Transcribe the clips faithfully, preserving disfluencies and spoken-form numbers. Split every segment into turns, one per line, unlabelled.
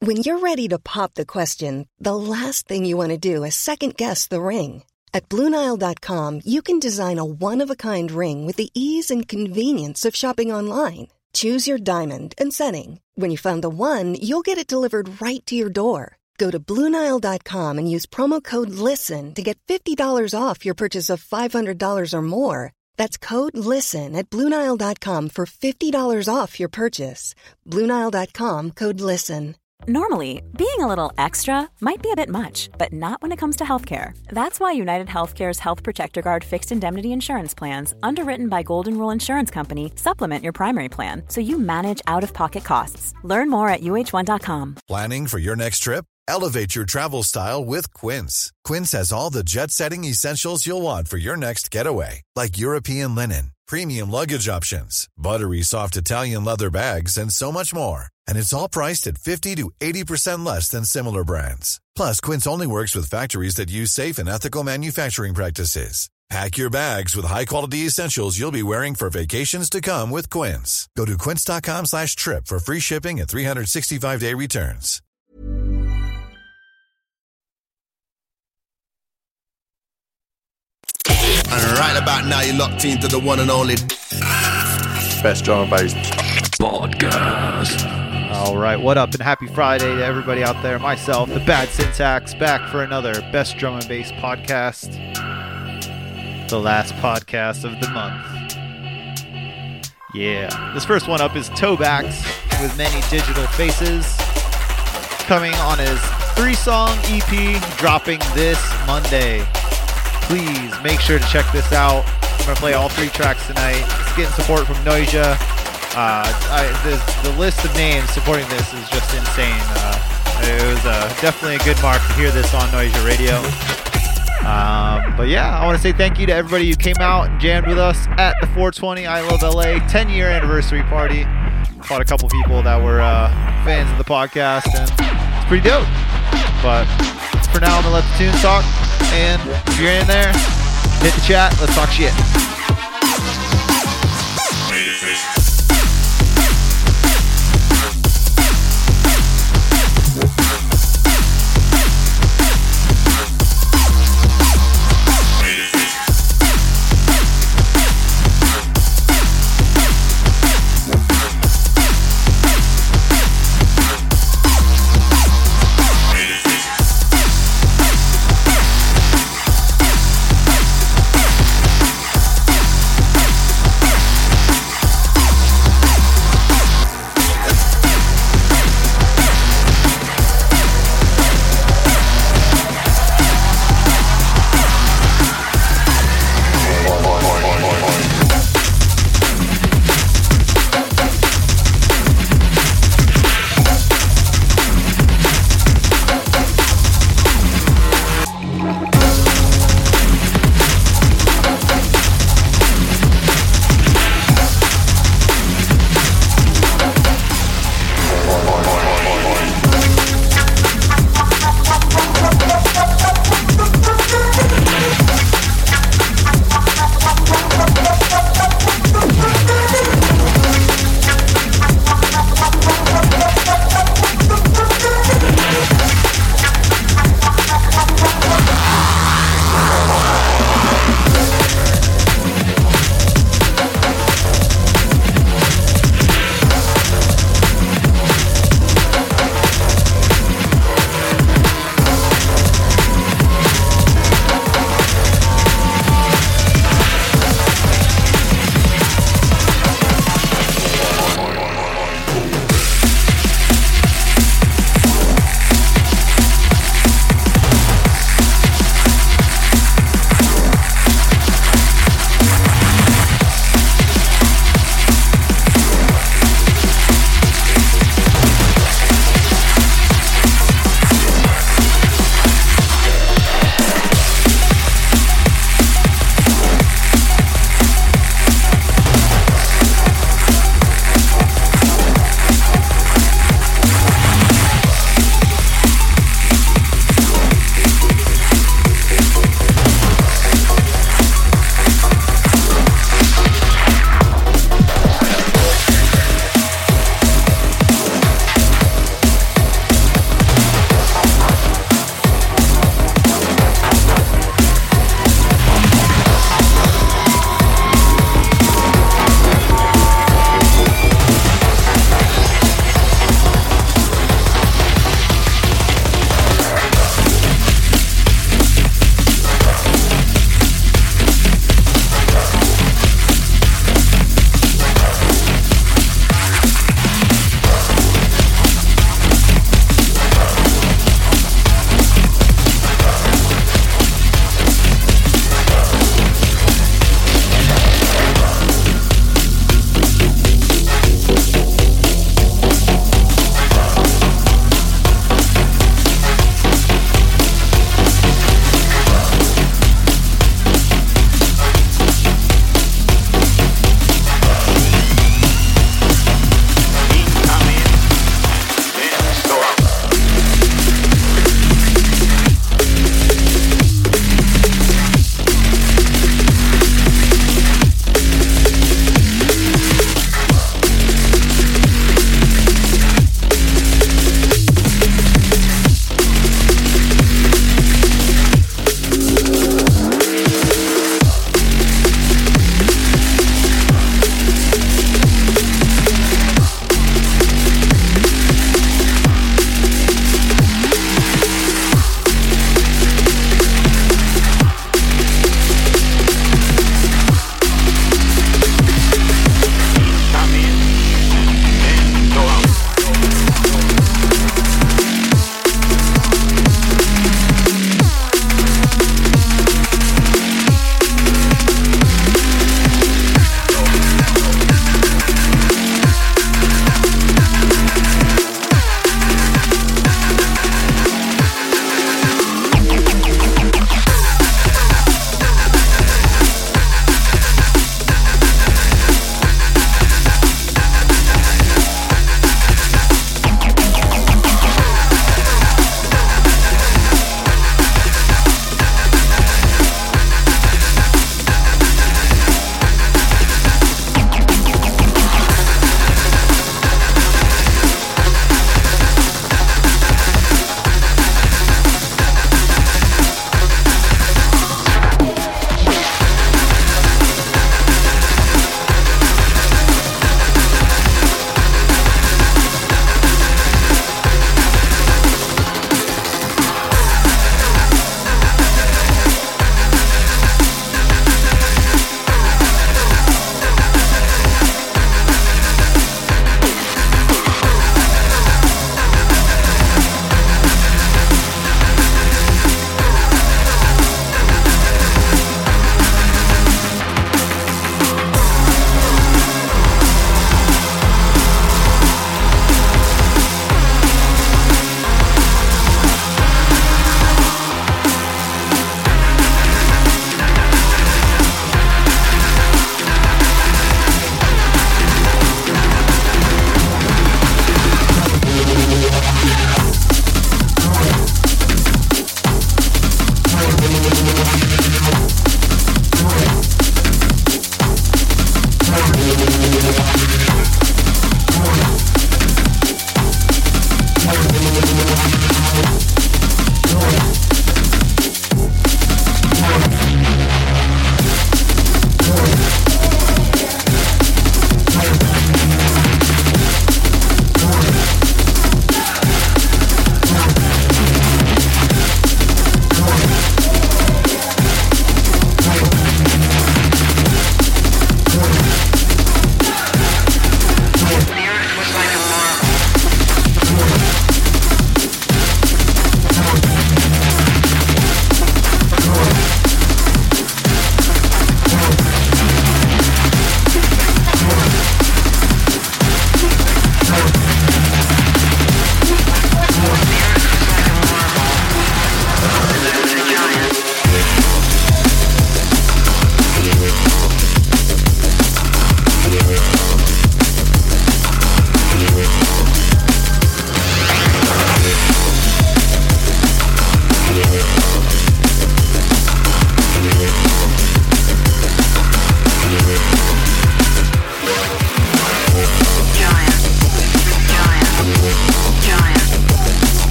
When you're ready to pop the question, the last thing you want to do is second-guess the ring. At Blue Nile dot com, you can design a one-of-a-kind ring with the ease and convenience of shopping online. Choose your diamond and setting. When you find the one, you'll get it delivered right to your door. Go to Blue Nile dot com and use promo code LISTEN to get fifty dollars off your purchase of five hundred dollars or more. That's code LISTEN at Blue Nile dot com for fifty dollars off your purchase. Blue Nile dot com, code LISTEN.
Normally, being a little extra might be a bit much, but not when it comes to healthcare. That's why United Healthcare's Health Protector Guard fixed indemnity insurance plans, underwritten by Golden Rule Insurance Company, supplement your primary plan so you manage out-of-pocket costs. Learn more at U H one dot com.
Planning for your next trip? Elevate your travel style with Quince. Quince has all the jet-setting essentials you'll want for your next getaway, like European linen, premium luggage options, buttery soft Italian leather bags, and so much more. And it's all priced at fifty to eighty percent less than similar brands. Plus, Quince only works with factories that use safe and ethical manufacturing practices. Pack your bags with high-quality essentials you'll be wearing for vacations to come with Quince. Go to quince dot com slash trip for free shipping and three sixty-five day returns.
And right about now, you're locked into the one and only
Best Drum and Bass
Podcast. All right, what up, and happy Friday to everybody out there. Myself, the Bad Syntax, back for another Best Drum and Bass Podcast. The last podcast of the month. Yeah. This first one up is Tobax with Many Digital Faces, coming on his three-song E P, dropping this Monday. Please make sure to check this out. I'm going to play all three tracks tonight. It's getting support from Noisia. Uh, I, the, the list of names supporting this is just insane. Uh, it was uh, definitely a good mark to hear this on Noisia Radio. Um, but yeah, I want to say thank you to everybody who came out and jammed with us at the four twenty I Love L A ten year anniversary party. Caught a couple people that were uh, fans of the podcast, and it's pretty dope. But for now, I'm going to let the tunes talk. And if you're in there, hit the chat. Let's talk shit.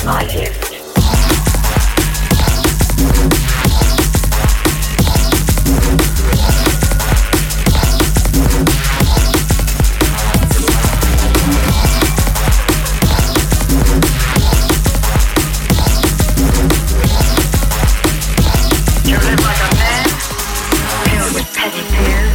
my gift. You live like a man, filled with petty fears.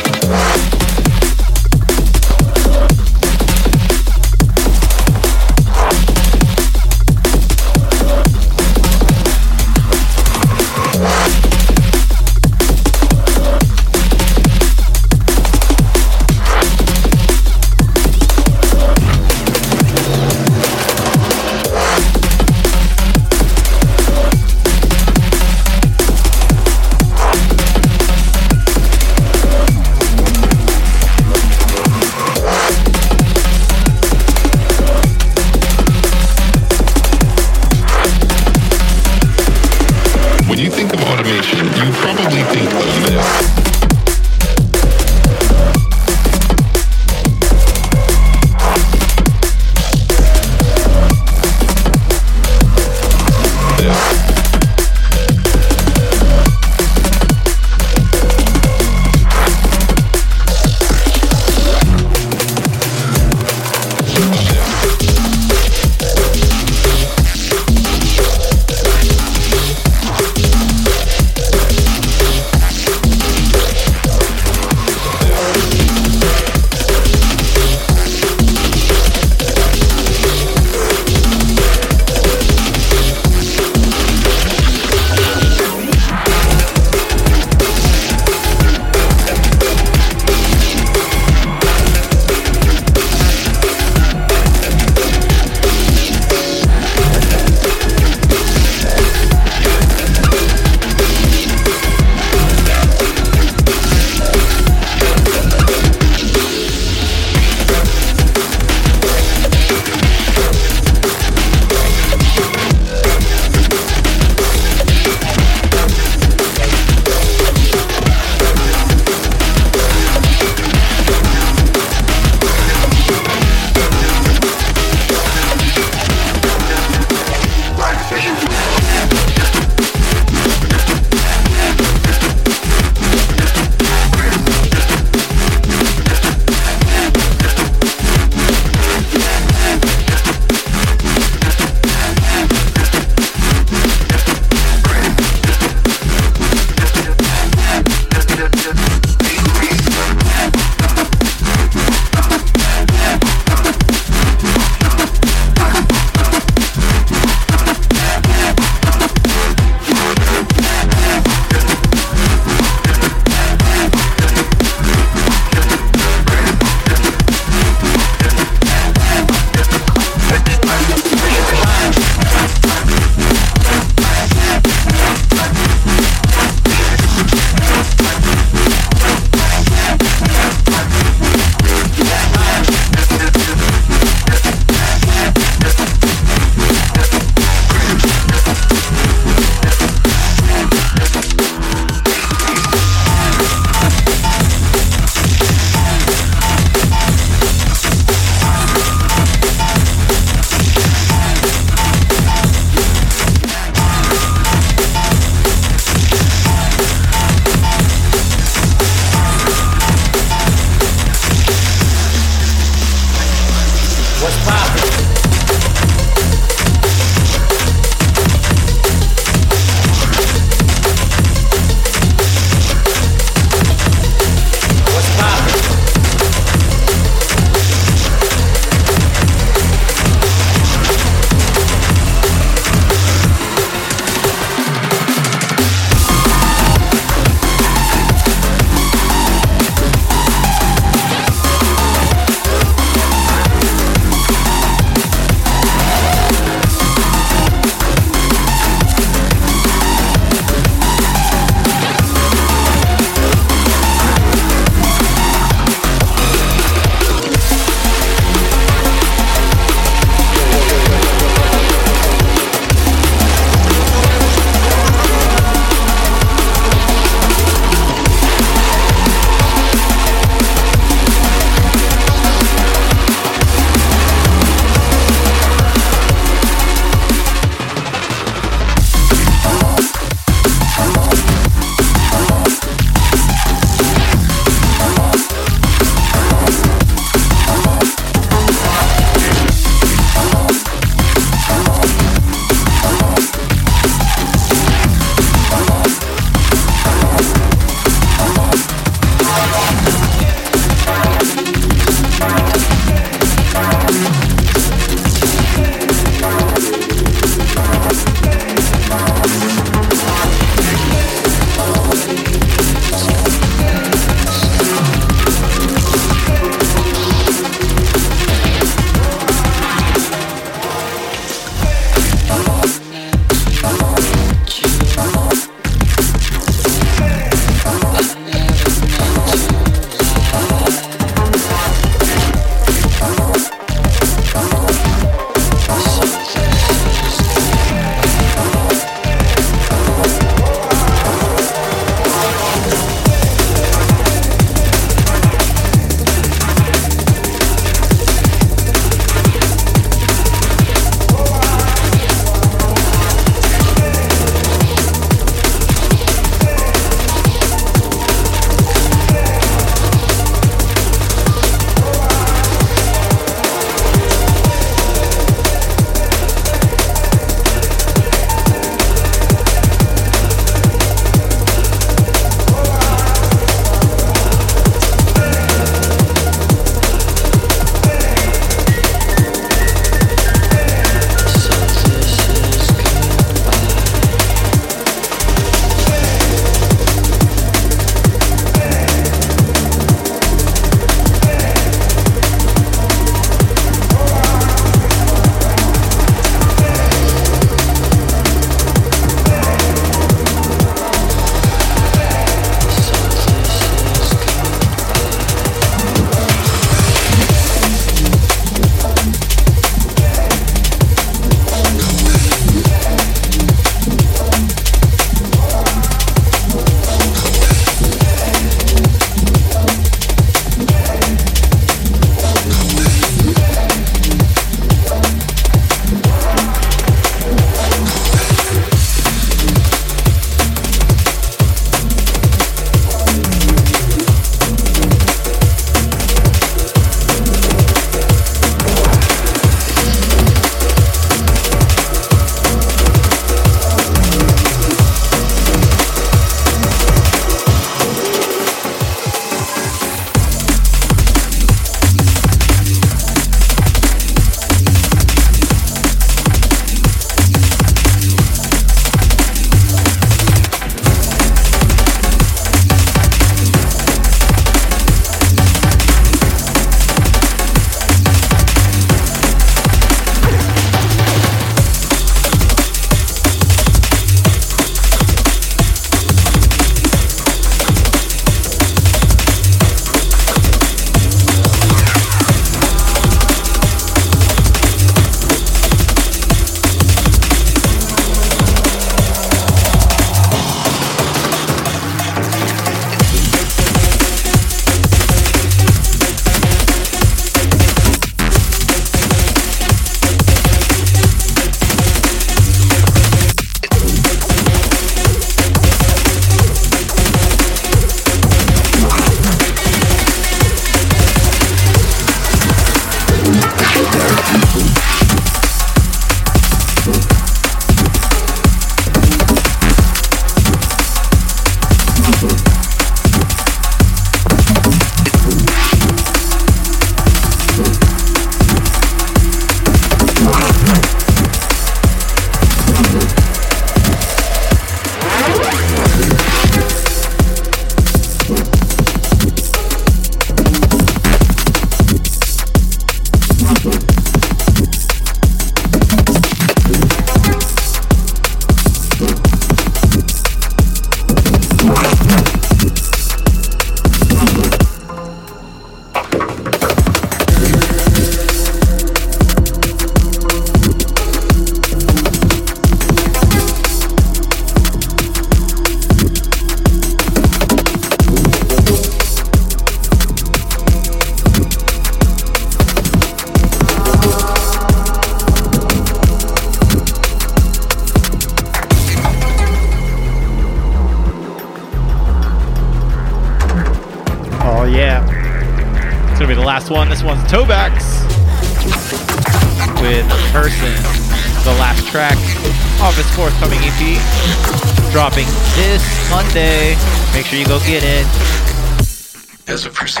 yeah. It's going to be the last one. This one's Tobax with Person, the last track off his forthcoming E P, dropping this Monday. Make sure you go get it.
As a person.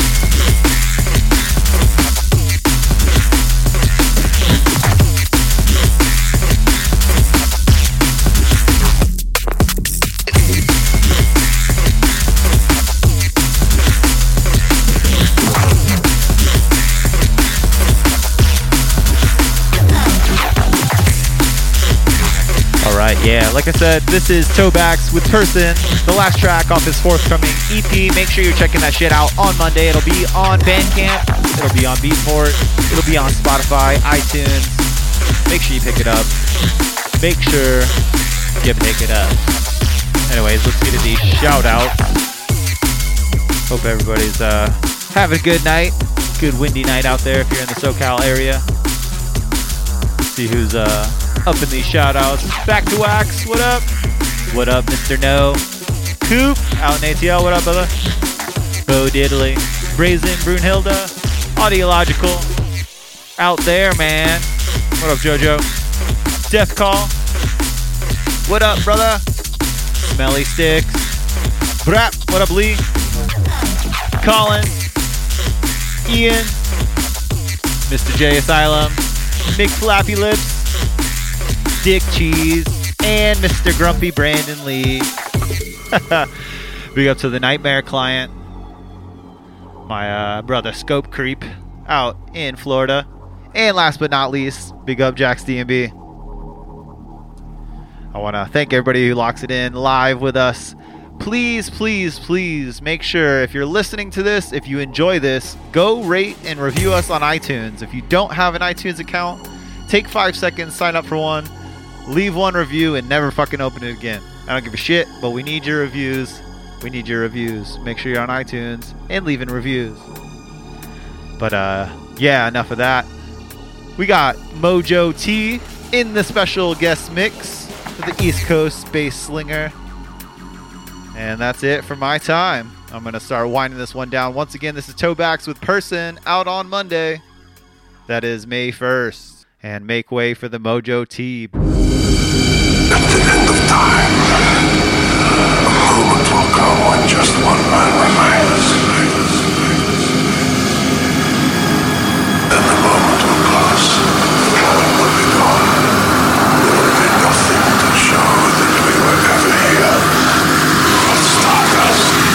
Alright, yeah, like I said, this is Tobax with Person, the last track off his forthcoming E P. Make sure you're checking that shit out on Monday. It'll be on Bandcamp, it'll be on Beatport, it'll be on Spotify, iTunes. Make sure you pick it up. Make sure you pick it up. Anyways, let's get to these shout-outs. Hope everybody's uh, having a good night. Good windy night out there if you're in the SoCal area. Let's see who's... uh. up in these shout-outs. Back to Wax, what up? What up, Mister No? Coop, out in A T L, what up, brother? Bo Diddley, Brazen, Brunhilde, Audiological, out there, man. What up, Jojo? Death Call, what up, brother? Smelly Sticks, Brap, what up, Lee? Colin, Ian, Mister J Asylum, Mick Flappy Lips, Dick Cheese, and Mister Grumpy Brandon Lee. Big up to the Nightmare Client. My uh, brother Scope Creep out in Florida. And last but not least, big up Jax D and B. I want to thank everybody who locks it in live with us. Please, please, please make sure if you're listening to this, if you enjoy this, go rate and review us on iTunes. If you don't have an iTunes account, take five seconds, sign up for one. Leave one review and never fucking open it again. I don't give a shit, but we need your reviews. We need your reviews. Make sure you're on iTunes and leaving reviews. But, uh, yeah, enough of that. We got Mojo T in the special guest mix for the East Coast Space Slinger. And that's it for my time. I'm going to start winding this one down. Once again, this is Tobax with Person out on Monday. That is May first. And make way for the Mojo T.
At the end of time, a moment will come when just one man remains. Then the moment will pass, time will be gone. There will be nothing to show that we were ever here. But Stardust.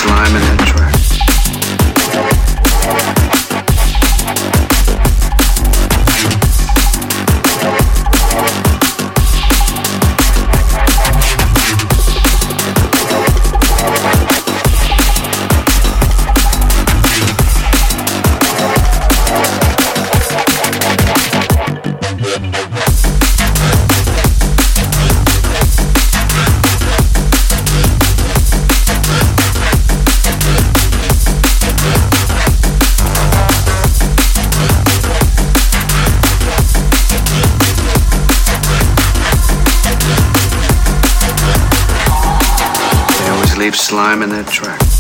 slime in their tracks. Leave slime in their tracks.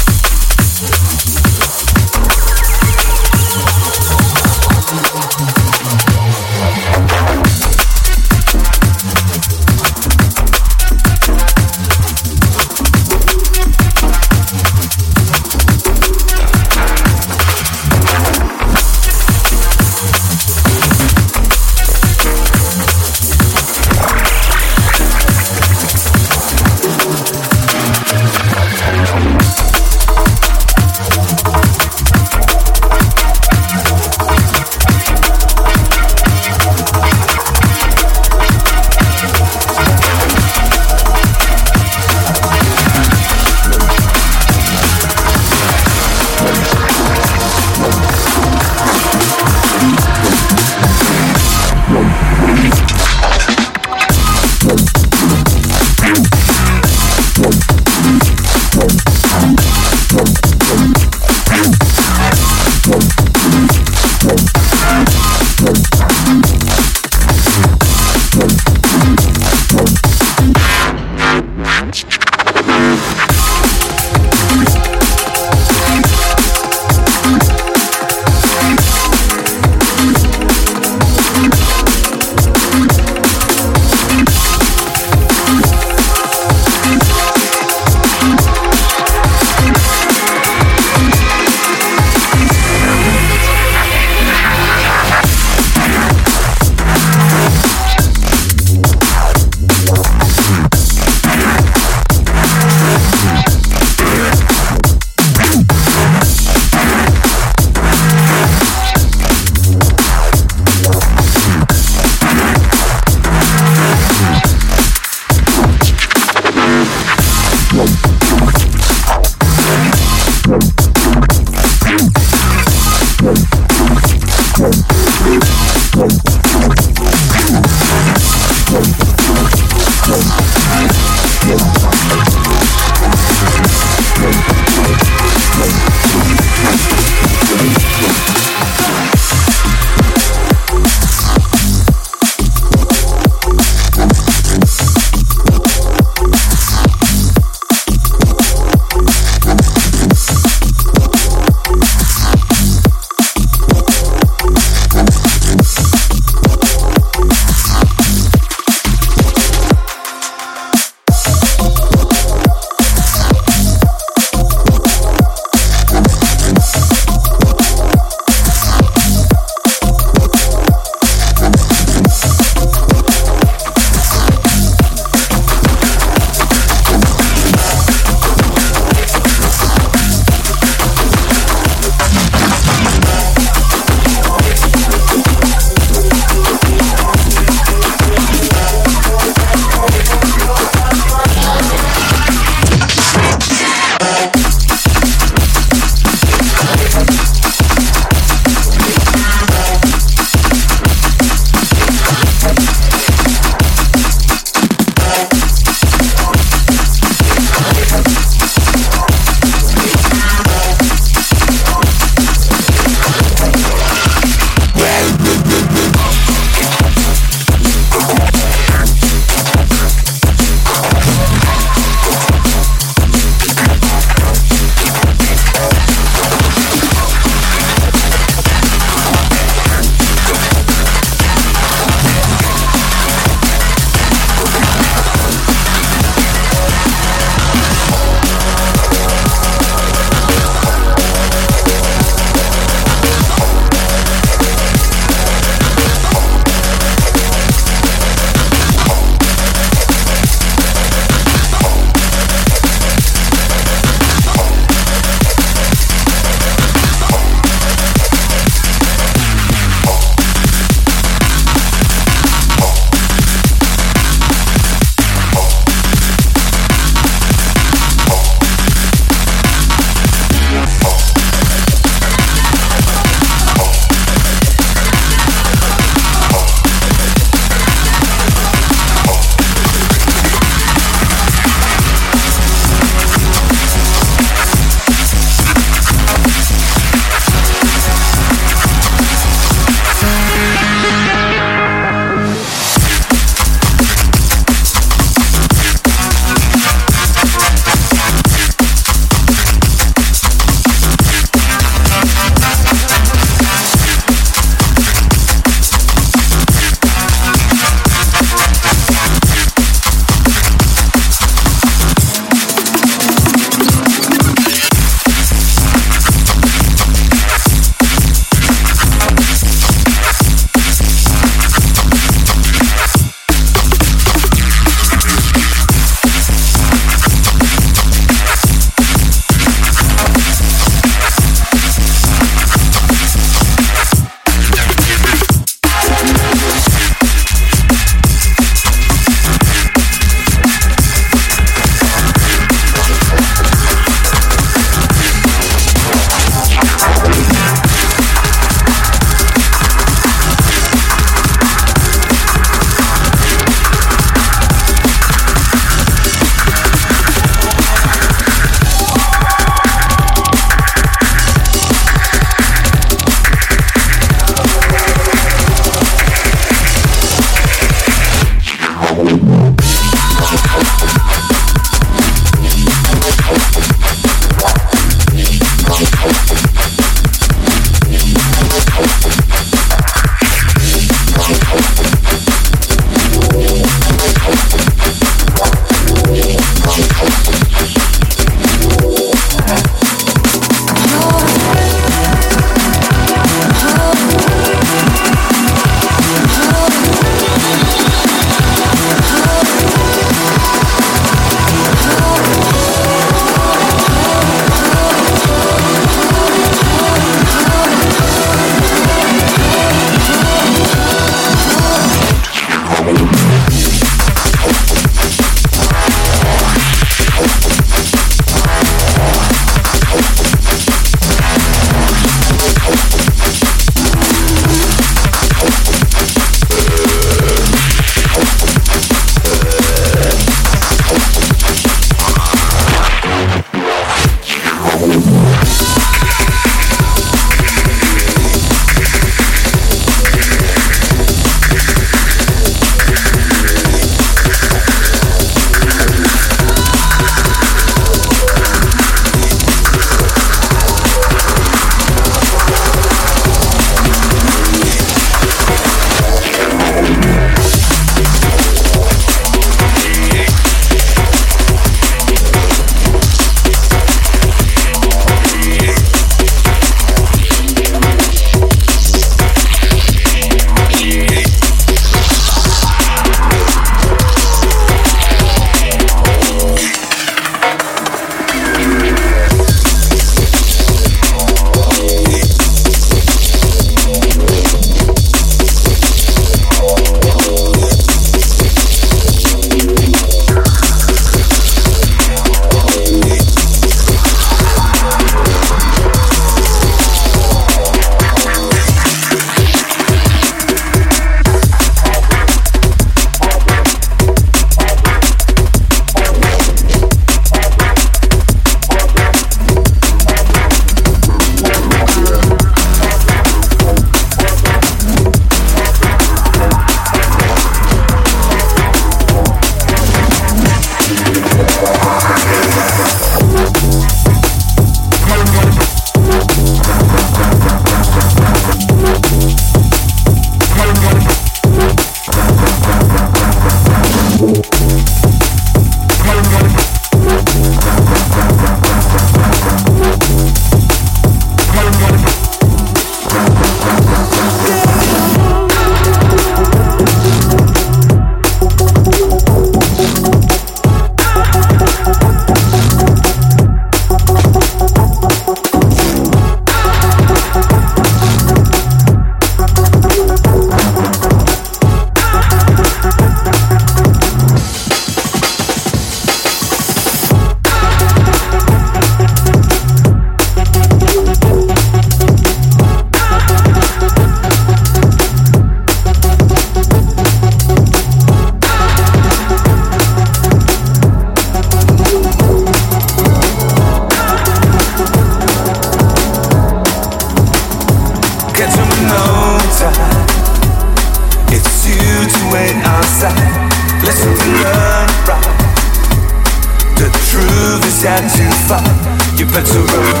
stand too far, you better run.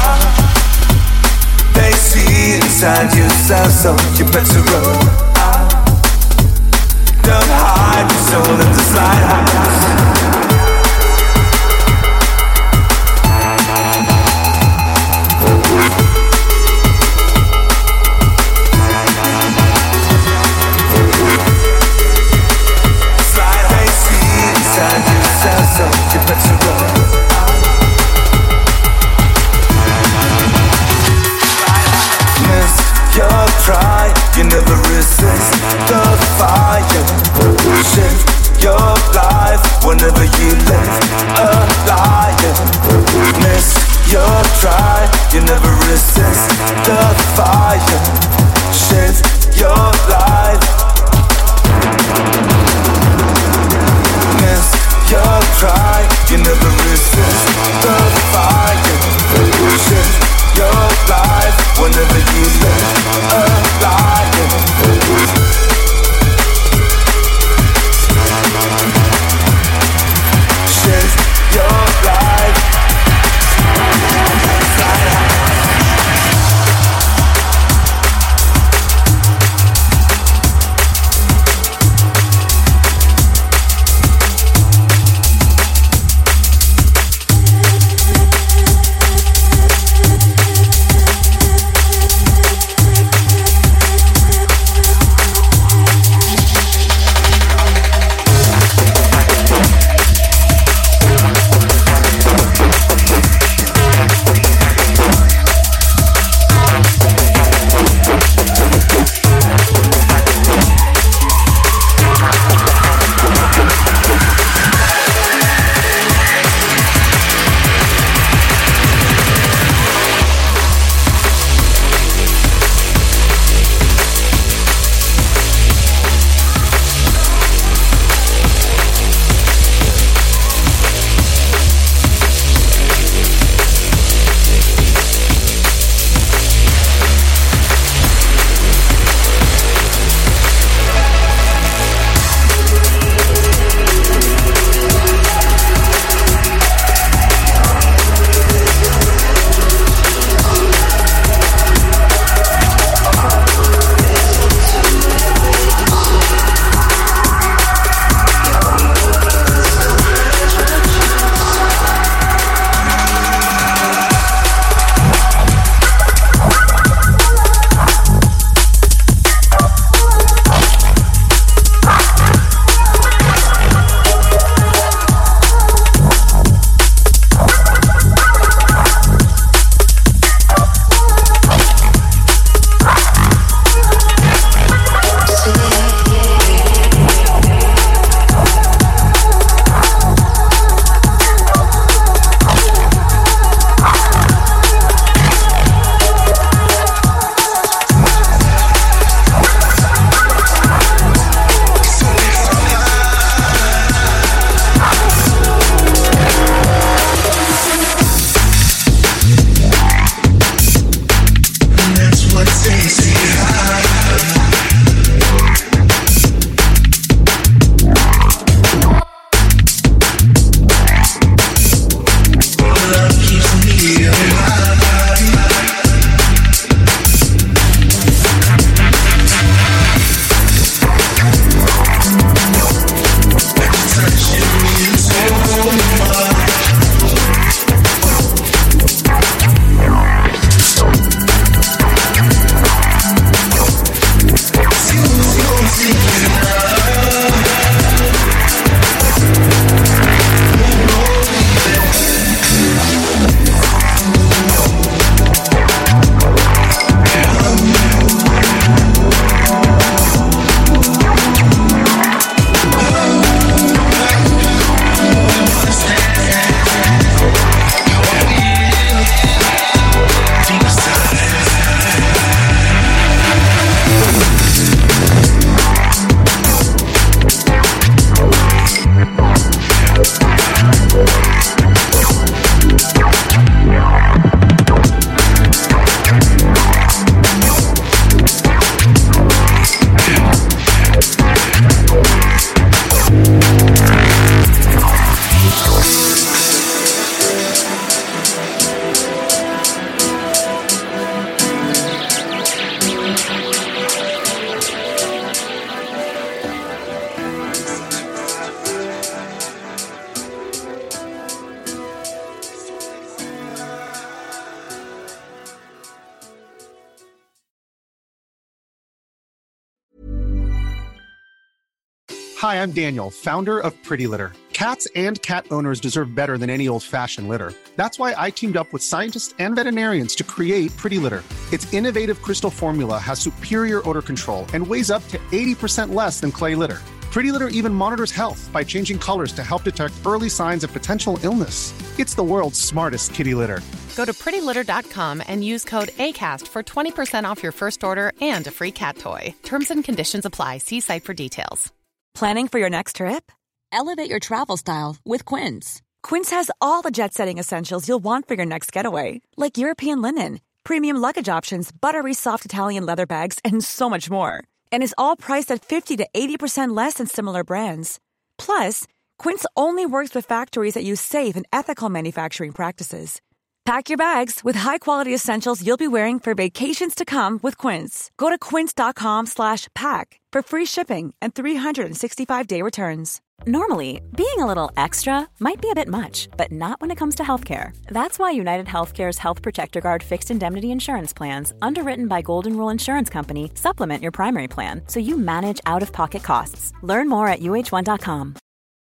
They see inside yourself, so you better run. Don't hide your soul in this lighthouse. So you better run. Miss your try, you never resist the fire. Shift your life whenever you live a liar. Miss your try, you never resist the fire. Shift your life. Miss your try, you never resist the fire. Shift your life whenever you live a liar. Shift your life.
Hi, I'm Daniel, founder of Pretty Litter. Cats and cat owners deserve better than any old-fashioned litter. That's why I teamed up with scientists and veterinarians to create Pretty Litter. Its innovative crystal formula has superior odor control and weighs up to eighty percent less than clay litter. Pretty Litter even monitors health by changing colors to help detect early signs of potential illness. It's the world's smartest kitty litter.
Go to pretty litter dot com and use code ACAST for twenty percent off your first order and a free cat toy. Terms and conditions apply. See site for details.
Planning for your next trip?
Elevate your travel style with Quince.
Quince has all the jet-setting essentials you'll want for your next getaway, like European linen, premium luggage options, buttery soft Italian leather bags, and so much more. And is all priced at fifty to eighty percent less than similar brands. Plus, Quince only works with factories that use safe and ethical manufacturing practices. Pack your bags with high-quality essentials you'll be wearing for vacations to come with Quince. Go to quince.com slash pack for free shipping and three sixty-five day returns. Normally, being a little extra might be a bit much, but not when it comes to healthcare. That's why United Healthcare's Health Protector Guard fixed indemnity insurance plans, underwritten by Golden Rule Insurance Company, supplement your primary plan so you manage out-of-pocket costs. Learn more at U H one dot com.